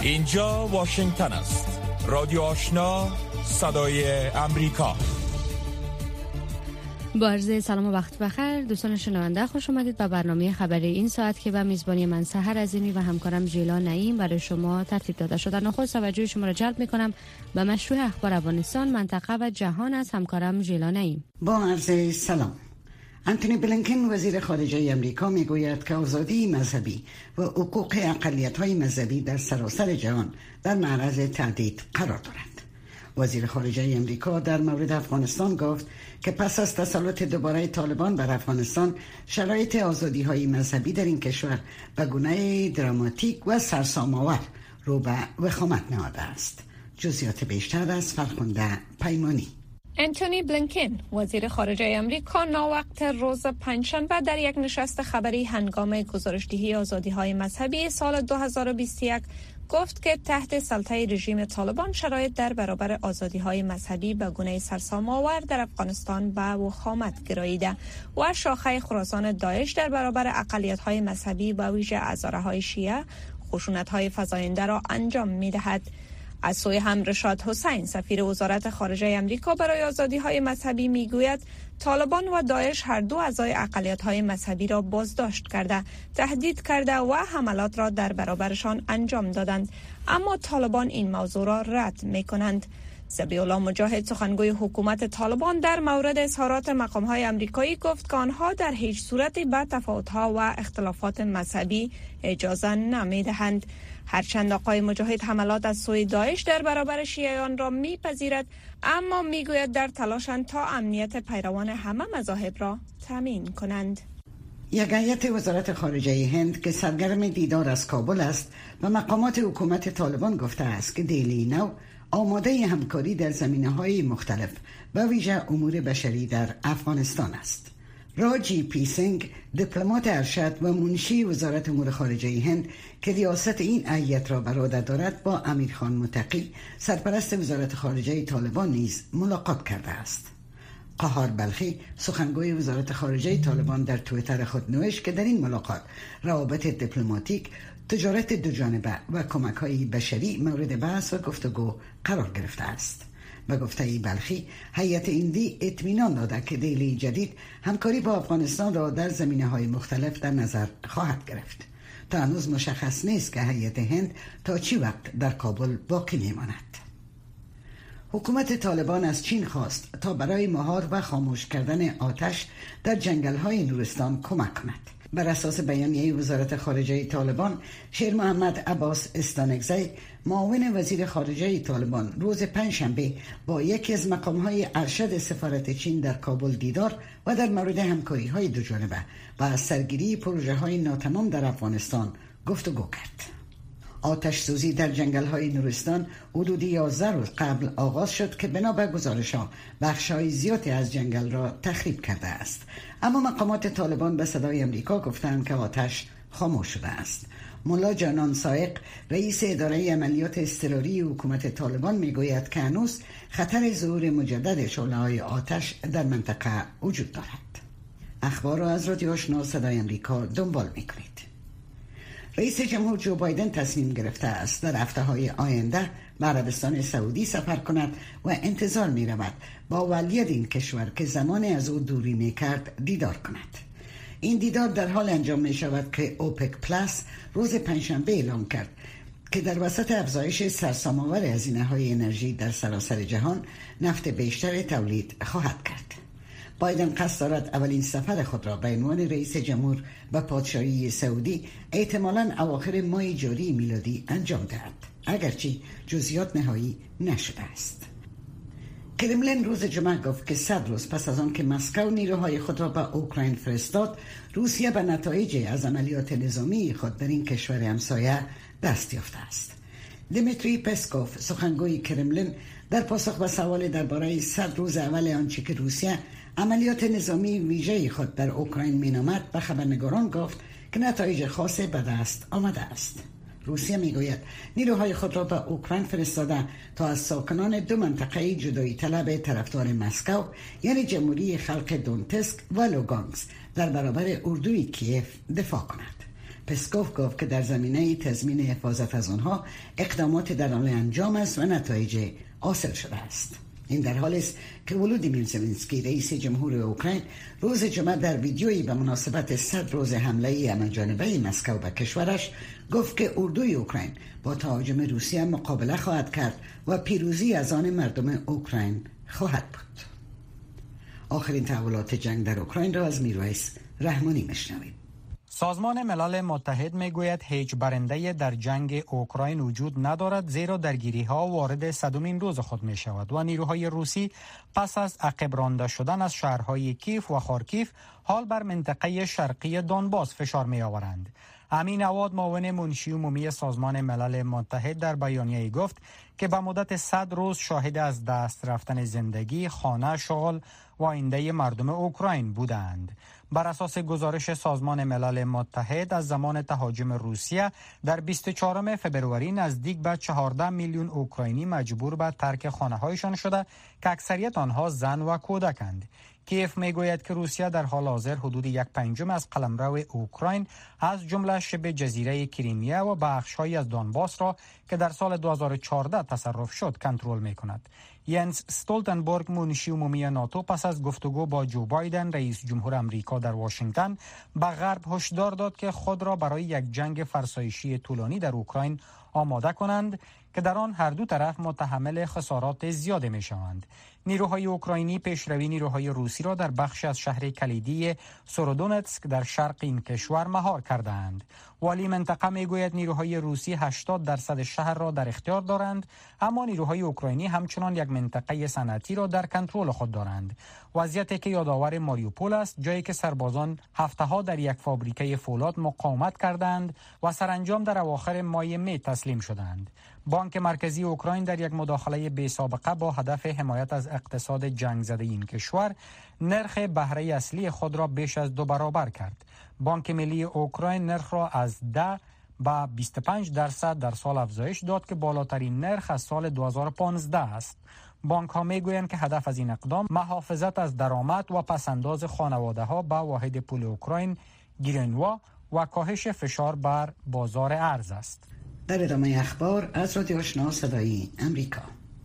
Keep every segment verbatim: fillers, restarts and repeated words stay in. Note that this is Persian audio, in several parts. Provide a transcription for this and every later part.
اینجا واشنگتن است. رادیو آشنا، صدای امریکا. با عرض سلام و وقت بخیر دوستان شنونده، خوش آمدید به برنامه خبری این ساعت که به میزبانی من سحر عظیمی و همکارم ژیلا نعیم برای شما ترتیب داده شده. نخست توجه شما را جلب می‌کنم به مشروع اخبار افغانستان، منطقه و جهان از همکارم ژیلا نعیم. با عرض سلام. انتونی بلینکن وزیر خارجه امریکا میگوید که آزادی مذهبی و حقوق اقلیت‌های مذهبی در سراسر جهان در معرض تهدید قرار دارد. وزیر خارجه امریکا در مورد افغانستان گفت که پس از تسلط دوباره طالبان بر افغانستان، شرایط آزادی‌های مذهبی در این کشور به گونه دراماتیک و سرسام‌آور رو به وخامت نهاده است. جزئیات بیشتر از فرخنده پیمانی. انتونی بلینکن وزیر خارجه امریکا ناوقت روز پنجشنبه در یک نشست خبری هنگام گزارشدهی آزادی‌های مذهبی سال دو هزار و بیست و یک گفت که تحت سلطه رژیم طالبان شرایط در برابر آزادی‌های مذهبی به گونه سرسام‌آور در افغانستان به وخامت گراییده و شاخه خراسان داعش در برابر اقلیت‌های مذهبی و ویژه هزاره‌های شیعه خشونت‌های فزاینده را انجام می‌دهد. از سوی هم رشاد حسین سفیر وزارت خارجه امریکا برای آزادی‌های مذهبی میگوید طالبان و داعش هر دو اعضای اقلیت‌های مذهبی را بازداشت کرده، تهدید کرده و حملات را در برابرشان انجام دادند، اما طالبان این موضوع را رد می‌کنند. ذبیح الله مجاهد سخنگوی حکومت طالبان در مورد اظهارات مقام‌های امریکایی گفت که آنها در هیچ صورتی به تفاوت‌ها و اختلافات مذهبی اجازه نمی‌دهند. هرچند آقای مجاهد حملات از سوی داعش در برابر شیعیان را میپذیرد، اما میگوید در تلاشند تا امنیت پیروان همه مذاهب را تامین کنند. یک هیئت وزارت خارجه هند که سرگرم دیدار از کابل است و مقامات حکومت طالبان گفته است که دیلی نو آماده همکاری در زمینه‌های مختلف و ویژه امور بشری در افغانستان است. راجی پی سینگ، دیپلمات ارشد و منشی وزارت امور خارجه هند که ریاست این هیئت را بر عهده دارد، با امیرخان متقی سرپرست وزارت خارجه طالبان نیز ملاقات کرده است. قهار بلخی سخنگوی وزارت خارجه طالبان در توییتر خود نوشت که در این ملاقات روابط دیپلماتیک، تجارت دوجانبه و کمک‌های بشری مورد بحث و گفتگو قرار گرفته است. به گفته بلخی، هیئت هندی اطمینان داده که دیلی جدید همکاری با افغانستان را در زمینه‌های مختلف در نظر خواهد گرفت. تا هنوز مشخص نیست که هیئت هند تا چی وقت در کابل باقی میماند. حکومت طالبان از چین خواست تا برای مهار و خاموش کردن آتش در جنگل‌های نورستان کمک کند. بر اساس بیانیه وزارت خارجه طالبان، شیر محمد عباس استانکزی، معاون وزیر خارجه طالبان، روز پنجشنبه با یکی از مقام‌های ارشد سفارت چین در کابل دیدار و در مورد همکاری‌های دوجانبه و از سرگیری پروژه‌های ناتمام در افغانستان گفتگو کرد. آتش سوزی در جنگل‌های نورستان حدود یازده روز قبل آغاز شد که بنا به گزارش‌ها بخش‌های زیادی از جنگل را تخریب کرده است، اما مقامات طالبان به صدای امریکا گفتند که آتش خاموش شده است. ملا جانان سائق، رئیس اداره عملیات اضطراری حکومت طالبان، میگوید که هنوز خطر ظهور مجدد شعله‌های آتش در منطقه وجود دارد. اخبار را از رادیو آشنا صدای امریکا دنبال می‌کنید. رئیس جمهور جو بایدن تصمیم گرفته است در هفته‌های آینده به عربستان سعودی سفر کند و انتظار می رود با ولی این کشور که زمان از او دوری می کرد دیدار کند. این دیدار در حال انجام می شود که اوپک پلاس روز پنجشنبه اعلام کرد که در وسط افزایش سرسام‌آور هزینه‌های انرژی در سراسر جهان، نفت بیشتر تولید خواهد کرد. بایدن قصد دارد اولین سفر خود را به عنوان رئیس جمهور به پادشاهی سعودی احتمالاً اواخر ماه جاری میلادی انجام دهد، اگرچه جزئیات نهایی نشده است. کرملین روز جمعه گفت که صد روز پس از آن که مسکو نیروهای خود را به اوکراین فرستاد، روسیه به نتایج از عملیات نظامی خود در این کشور همسایه دست یافته است. دیمیتری پسکوف، سخنگوی کرملین، در پاسخ به سوال درباره صد روز اول آنچه که روسیه عملیات نظامی ویژه خود در اوکراین مینامد، به خبرنگاران گفت که نتایج خاصی به دست آمده است. روسیه میگوید نیروهای خود را به اوکراین فرستاده تا از ساکنان دو منطقه جدایی طلب طرفدار مسکو، یعنی جمهوری خلق دونتسک و لوگانسک، در برابر اردوی کیف دفاع کند. پسکوف گفت که در زمینه تضمین حفاظت از آنها اقدامات در حال انجام است و نتایج حاصل شده است. این در حالی است که ولودیمیر زلنسکی رئیس جمهور اوکراین روز جمعه در ویدیویی به مناسبت صد روز حمله همه‌جانبه مسکو به کشورش گفت که اردوی اوکراین با تهاجم روسیه مقابله خواهد کرد و پیروزی از آن مردم اوکراین خواهد بود. آخرین تحولات جنگ در اوکراین را از میرویس رحمانی میشنویم. سازمان ملل متحد میگوید هیچ برنده در جنگ اوکراین وجود ندارد، زیرا درگیری‌ها وارد صدمین روز خود می شود و نیروهای روسی پس از عقب رانده شدن از شهرهای کیف و خارکیف حال بر منطقه شرقی دونباس فشار می آورند. امین عواد معاون منشی عمومی سازمان ملل متحد در بیانیه‌ای گفت که به مدت صد روز شاهد از دست رفتن زندگی، خانه، شغل و آینده مردم اوکراین بودند. بر اساس گزارش سازمان ملل متحد از زمان تهاجم روسیه در بیست و چهارم فبروری نزدیک به چهارده میلیون اوکراینی مجبور به ترک خانه‌هایشان شده که اکثریت آنها زن و کودکند. کیف میگوید که روسیه در حال حاضر حدود یک پنجم از قلمرو اوکراین از جمله شبه جزیره کریمیا و بخش‌هایی از دونباس را که در سال دو هزار و چهارده تصرف شد کنترل می‌کند. ینس استولتنبرگ منشی عمومی ناتو پس از گفتگو با جو بایدن رئیس جمهور امریکا در واشنگتن به غرب هشدار داد که خود را برای یک جنگ فرسایشی طولانی در اوکراین آماده کنند که در آن هر دو طرف متحمل خسارات زیاده می شوند. نیروهای اوکراینی پیشروی نیروهای روسی را در بخش از شهر کلیدی سورودونتسک در شرق این کشور مهار کردند. والی منطقه می گوید نیروهای روسی هشتاد درصد شهر را در اختیار دارند، اما نیروهای اوکراینی همچنان یک منطقه صنعتی را در کنترل خود دارند. وضعیتی که یادآور ماریوپول است، جایی که سربازان هفته‌ها در یک فابریکه فولاد مقاومت کردند و سرانجام در اواخر ماه می تسلیم شدند. بانک مرکزی اوکراین در یک مداخله بی سابقه با هدف حمایت از اقتصاد جنگ زده این کشور نرخ بهره اصلی خود را بیش از دو برابر کرد. بانک ملی اوکراین نرخ را از ده به بیست و پنج درصد در سال افزایش داد که بالاترین نرخ از سال دو هزار و پانزده است. بانک ها می گویند که هدف از این اقدام محافظت از درآمد و پسنداز خانواده ها به واحد پول اوکراین گرینوا و کاهش فشار بر بازار ارز است. در ادامه اخبار از رادیو آشنا صدای امریکا.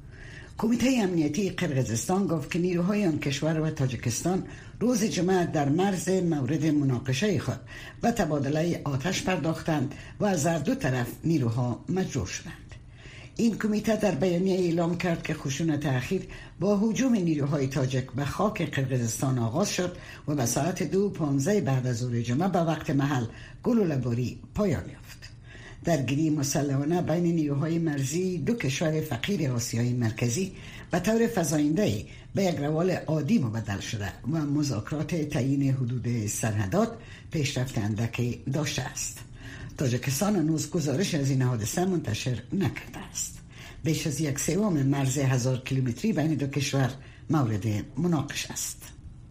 کمیته امنیتی قرقیزستان گفت که نیروهای آن کشور و تاجیکستان روز جمعه در مرز مورد مناقشه خود به تبادله آتش پرداختند و از هر دو طرف نیروها مجروح شدند. این کمیته در بیانیه اعلام کرد که خشونت اخیر با هجوم نیروهای تاجیک به خاک قرقیزستان آغاز شد و به ساعت دو پانزده بعد از ظهر جمعه به وقت محل گلوله‌باری پایان یافت. درگیری مسلحانه بین نیروهای مرزی دو کشور فقیر آسیای مرکزی به طور فزاینده‌ای به یک روال عادی مبدل شده و مذاکرات تعیین حدود سرحدات پیشرفت اندکی داشته است. تاجیکستان هنوز گزارش از این حادثه منتشر نکرده است. بیش از یک سوم مرز هزار کیلومتری بین دو کشور مورد مناقشه است.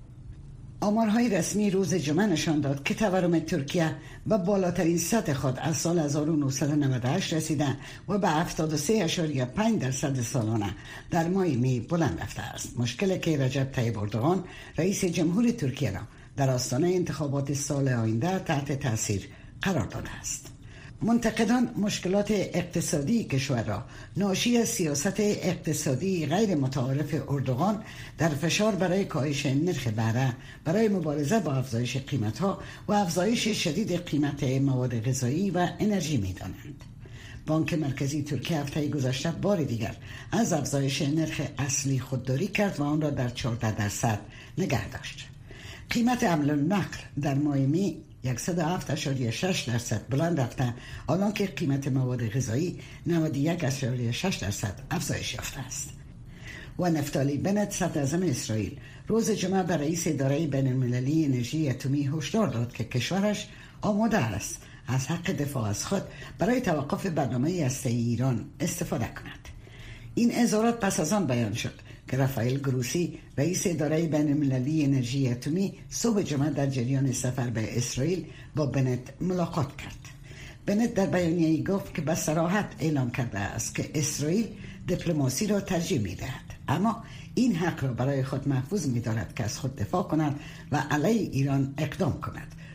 آمارهای رسمی روز جمعه نشان داد که تورم ترکیه به بالاترین سطح خود از سال هزار و نهصد و نود و هشت رسیده و به هفتاد و سه اشاریه پنج درصد سالانه در ماه می بلند رفته است. مشکلی که رجب طیب اردوغان رئیس جمهور ترکیه را در آستانه انتخابات سال آینده تحت تاثیر قرار داده است. منتقدان مشکلات اقتصادی کشور را ناشی از سیاست اقتصادی غیر متعارف اردوغان در فشار برای کاهش نرخ بهره برای مبارزه با افزایش قیمت‌ها و افزایش شدید قیمت مواد غذایی و انرژی می‌دانند. بانک مرکزی ترکیه هفته گذشته بار دیگر از افزایش نرخ اصلی خودداری کرد و آن را در چهارده درصد نگه داشت. قیمت حمل و نقل در ماه می صد و هفت اشاریه شش درصد بلند رفته، حالان که قیمت مواد غذایی نود و یک اشاریه شش درصد افزایش یافته است. و نفتالی بنت صدراعظم اسرائیل روز جمعه به رئیس اداره بین المللی انرژی اتمی هشدار داد که کشورش آماده است از حق دفاع از خود برای توقف برنامه هسته‌ای ایران استفاده کند. این اظهارات پس از آن بیان شد که رافائل گروسی رئیس اداره بین المللی انرژی اتمی صبح جمعه در جریان سفر به اسرائیل با بنت ملاقات کرد. بنت در بیانیه‌ای گفت که به صراحت اعلام کرده است که اسرائیل دیپلماسی را ترجیح می‌دهد، اما این حق را برای خود محفوظ می‌دارد که از خود دفاع کند و علیه ایران اقدام کند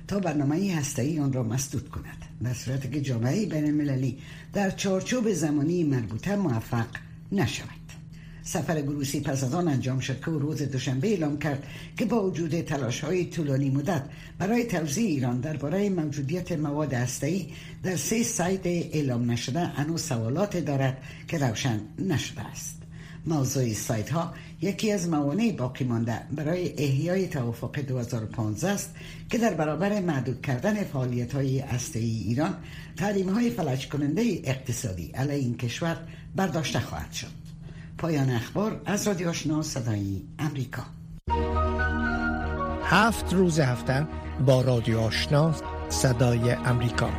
تا برنامه هسته‌ای آن را مسدود کند، در صورتی که جامعه بین‌المللی در چارچوب زمانی مربوطه موفق نشود. سفر گروسی پس از آن انجام شد که روز دوشنبه اعلام کرد که با وجود تلاش‌های طولانی مدت برای توزیع ایران درباره موجودیت مواد هسته‌ای در سه سایت اعلام نشده هنوز سوالات دارد که روشن نشده است. موضوع سایت ها یکی از موانع باقی مانده برای احیای توافق دو هزار و پانزده است که در برابر محدود کردن فعالیت های هسته‌ای ایران تحریم های فلج کننده اقتصادی علیه این کشور برداشته خواهد شد. پایان اخبار از رادیو آشنا صدای امریکا. هفت روز هفته با رادیو آشنا صدای امریکا.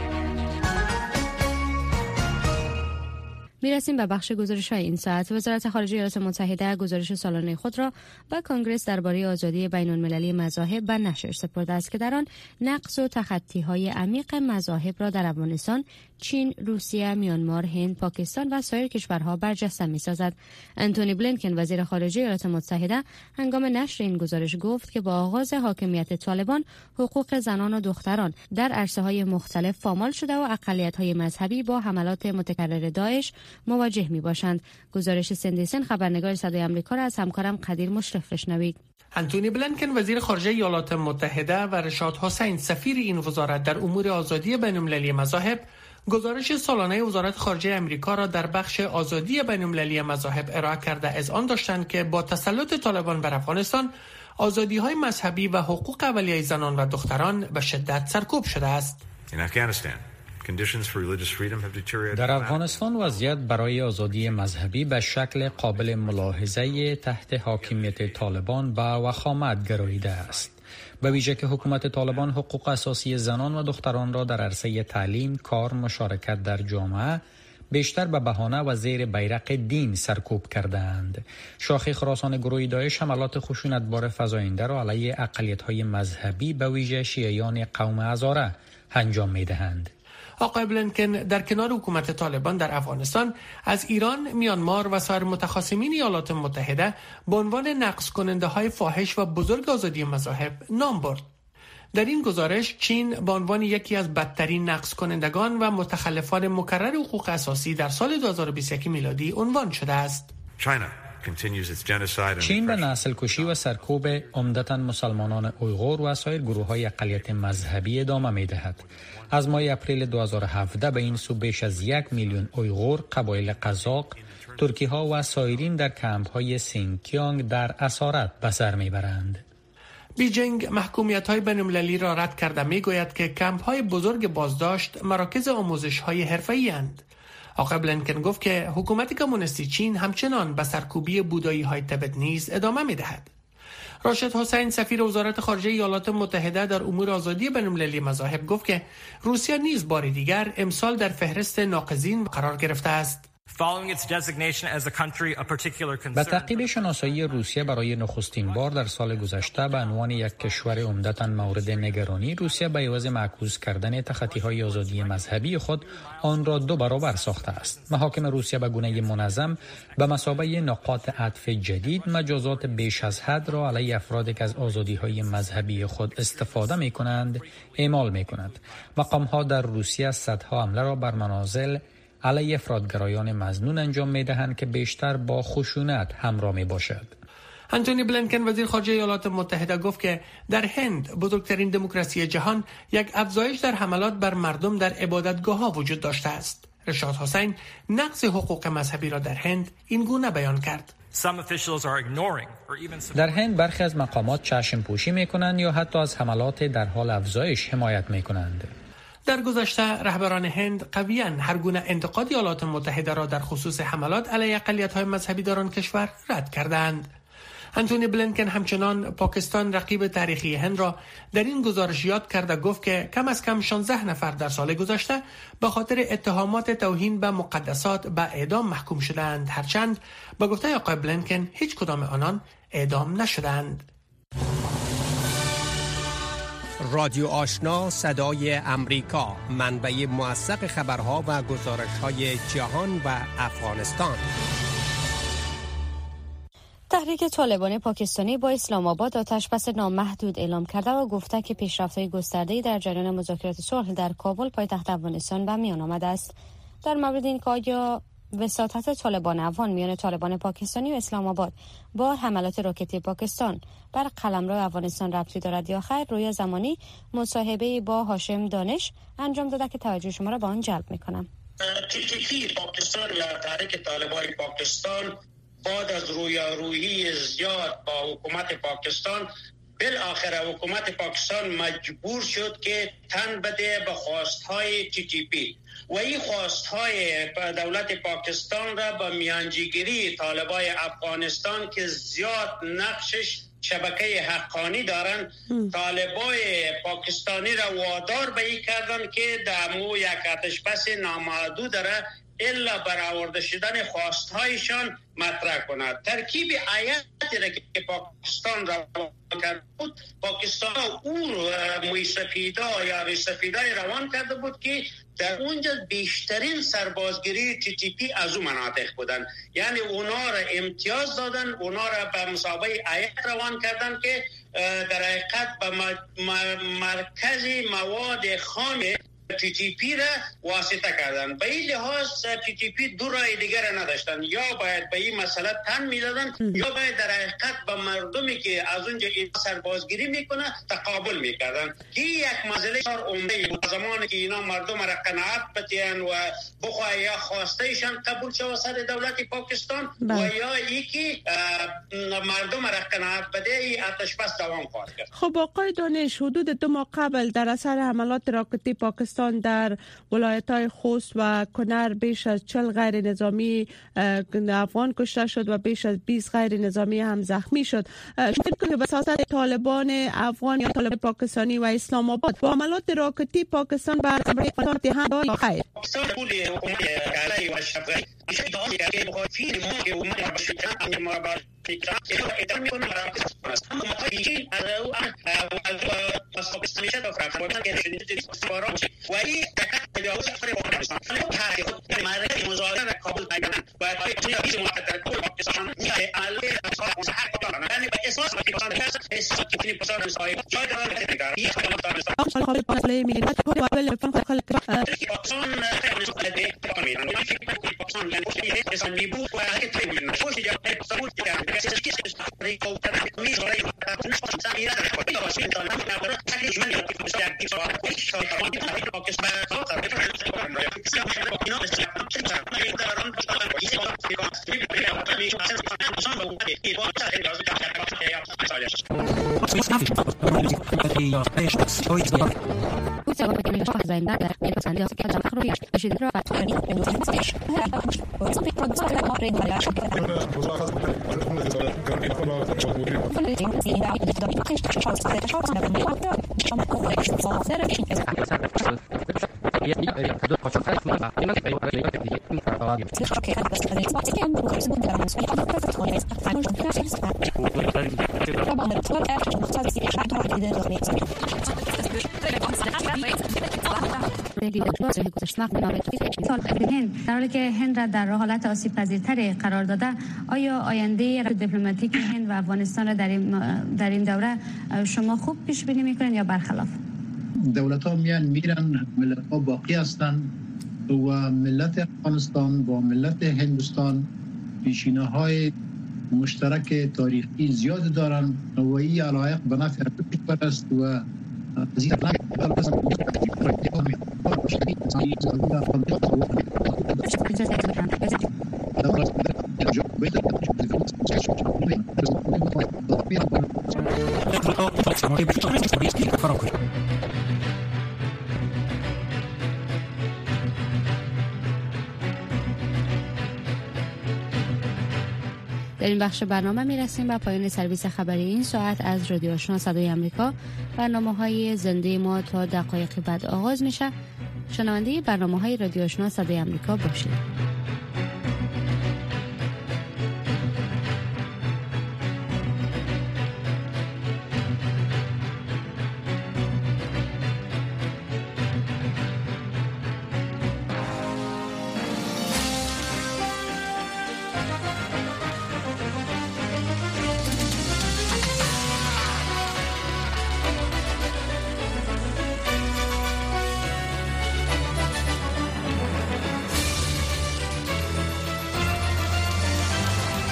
میرسیم به بخش گزارش های این ساعت. وزارت خارجه ایالات متحده گزارش سالانه خود را به کانگرس درباره آزادی بین المللی مذاهب به نشر سپرده است که در آن نقص و تخطی های عمیق مذاهب را در افغانستان، چین، روسیه، میانمار، هند، پاکستان و سایر کشورها برجسته می‌سازد. انتونی بلینکن وزیر خارجه ایالات متحده هنگام نشر این گزارش گفت که با آغاز حاکمیت طالبان حقوق زنان و دختران در عرصه‌های مختلف پامال شده و اقلیت‌های مذهبی با حملات متکرر داعش مواجه می‌باشند. گزارش سندیسن خبرنگار صدای آمریکا را از همکارم قدیر مشرف بشنوید. انتونی بلینکن وزیر خارجه ایالات متحده و رشاد حسین سفیر این وزارت در امور آزادی بین‌المللی مذاهب گزارش سالانه وزارت خارجه امریکا را در بخش آزادی بین‌المللی مذاهب ارائه کرده از آن داشتند که با تسلط طالبان بر افغانستان آزادی‌های مذهبی و حقوق اولیه زنان و دختران به شدت سرکوب شده است. در افغانستان وضعیت برای آزادی مذهبی به شکل قابل ملاحظه تحت حاکمیت طالبان به وخامت گراییده است. به ویژه که حکومت طالبان حقوق اساسی زنان و دختران را در عرصه تعلیم، کار، مشارکت در جامعه بیشتر به بهانه و زیر بیرق دین سرکوب کردند. شاخه خراسان گروه داعش حملات خشونتبار فزاینده را علیه اقلیت‌های مذهبی به ویژه شیعیان قوم هزاره انجام می‌دهند. آقای بلینکن در کنار حکومت طالبان در افغانستان از ایران، میانمار و سایر متخاصمین ایالات متحده به عنوان نقض کننده های فاحش و بزرگ آزادی مذاهب نام برد. در این گزارش چین به عنوان یکی از بدترین نقض کنندگان و متخلفان مکرر حقوق اساسی در سال دو هزار و بیست و یک میلادی عنوان شده است. چین به نسل کشی و سرکوب عمدتاً مسلمانان اویغور و سایر گروه‌های اقلیت مذهبی ادامه می‌دهد. از ماه اپریل دو هزار و هفده به این سو بیش از یک میلیون اویغور، قبایل قزاق، ترکی‌ها و سایرین در کمپ‌های سینکیانگ در اسارت به سر می‌برند. بیجینگ محکومیت‌های بین‌المللی را رد کرده می‌گوید که کمپ‌های بزرگ بازداشت مراکز آموزش‌های حرفه‌ای‌اند. آقای بلینکن گفت که حکومت کمونیستی چین همچنان به سرکوبی بودایی‌های تبت نیز ادامه می‌دهد. راشد حسین سفیر وزارت خارجه ایالات متحده در امور آزادی بین‌المللی مذاهب گفت که روسیه نیز بار دیگر امسال در فهرست ناقضین قرار گرفته است. به تعقیب شناسایی روسیه برای نخستین بار در سال گذشته به عنوان یک کشور عمدتاً مورد نگرانی، روسیه به عوض معکوس کردن تخطی‌های آزادی مذهبی خود آن را دو برابر ساخته است. محاکم روسیه به گونه منظم به مثابه نقاط عطف جدید مجازات بیش از حد را علیه افرادی که از آزادی‌های مذهبی خود استفاده می‌کنند اعمال می‌کند. مقام‌ها در روسیه صدها حمله را بر منازل علیه افرادگرایان مظنون انجام می‌دهند که بیشتر با خشونت همراه می‌باشد. انتونی بلینکن وزیر خارجه ایالات متحده گفت که در هند، بزرگترین دموکراسی جهان، یک افزایش در حملات بر مردم در عبادتگاه‌ها وجود داشته است. رشاد حسین نقض حقوق مذهبی را در هند این گونه بیان کرد: در هند برخی از مقامات چشم پوشی می‌کنند یا حتی از حملات در حال افزایش حمایت می‌کنند. در گذشته رهبران هند قویاً هر گونه انتقاد ایالات متحده را در خصوص حملات علیه اقلیت‌های مذهبی در آن کشور رد کردند. انتونی بلینکن همچنان پاکستان رقیب تاریخی هند را در این گزارش یاد کرده گفت که کم از کم شانزده نفر در سال گذشته به خاطر اتهامات توهین به مقدسات به اعدام محکوم شدند، هرچند به گفته آقای بلینکن هیچ کدام آنان اعدام نشدند. رادیو آشنا صدای امریکا، منبع موثق خبرها و گزارش‌های جهان و افغانستان. تحریک طالبان پاکستانی با اسلام آباد آتشبس نامحدود اعلام کرده و گفته که پیشرفت‌های گسترده‌ای در جریان مذاکرات صلح در کابل پایتخت افغانستان به میان آمده است. در مورد این که آیا وساطت طالبان افغان میان طالبان پاکستانی و اسلام آباد با حملات راکتی پاکستان بر قلمرو افغانستان ربطی دارد یا خیر، رویا زمانی مصاحبه با هاشم دانش انجام داده که توجه شما را به آن جلب می‌کنم. تحریک پاکستان یا تحریک طالبان پاکستان بعد از رویارویی زیاد با حکومت پاکستان بالاخره حکومت پاکستان مجبور شد که تن بده به خواستهای تی تی پی و این خواستهای دولت پاکستان را به میانجیگیری طالبان افغانستان که زیاد نقشش شبکه حقانی دارن، طالبان پاکستانی را وادار به این کردن که دمو یک آتشبس نامحدود را الا برآورده شدن خواستهایشان مطرح کند. ترکیب آیاتی را که پاکستان را کرده بود، پاکستان او مویسفیدا یا ریسفیدای روان کرده بود که در اونجا بیشترین سربازگیری تی تی پی از اون مناطق بودن، یعنی اونا را امتیاز دادن، اونا را به مسابقه آیات روان کردن که در حقیقت به مرکز مواد خام تی تی پی را واسطه کردن. به این لحاظ تی تی پی دو راه دیگر نداشتن، یا باید به این مسئله تن میدادن یا باید در حقیقت به مردمی که از اونجا این سربازگیری میکنه تقابل میکردن. که یک مسئله بسیار عمده بود زمانی که اینا مردم را قناعت بدهن و بخواه یا خواستهشان قبول شود سر دولت پاکستان و یا ای که مردم را قناعت بده ای آتشبس دوام خواهد کرد. خب آقای دانش، حدود دو ماه قبل در اثر حملات راکتی پاکستان در ولایت‌های خوست و کنر بیش از چهل غیر نظامی افغان کشته شد و بیش از بیست غیر نظامی هم زخمی شد. شما وساطت طالبان افغان یا طالبان پاکستانی و اسلام آباد با حملات راکتی پاکستان بر افغانستان تهان یا خیر؟ پاکستان پول حکومت کالای و شفقی میشه دعا که بخواد فیلم که اومد با شکل ما با فکر ادامه میکنه است. اما این از او از پاکستانی شد افغانستان که شدید استوارا و این تجاوز فرق پاکستان که مرکز مذاکره کابل پیدا و این مقدر کل پاکستان میشه علاوه بر حق دارن، یعنی به اساس پاکستان هست اساس که پاکستان مساوی جای دارن که این پاکستان خالد پاسلی میلیون خود اول فن خالد پاکستان خیلی میلیون پاکستان یعنی اسم میبو و هر کی میلیون خوش جا سموت جا در حالی که هند را در حالت آسیب پذیرتری قرار داده، آیا آینده دیپلماتیک هند و افغانستان را در این در این دوره شما خوب پیش بینی میکنین یا برخلاف؟ دولت ها میان میرن، ملت ها باقی هستن و ملت افغانستان با ملت هندوستان پیشینه های مشترک تاریخی زیاد دارن و این علایق به نفع کشور است و در این بخش برنامه می رسیم به پایان سرویس خبری این ساعت از رادیو آشنا صدای آمریکا. برنامه‌های زنده ما تا دقایق بعد آغاز میشه. شنونده برنامه‌های رادیو آشنا صدای آمریکا باشید.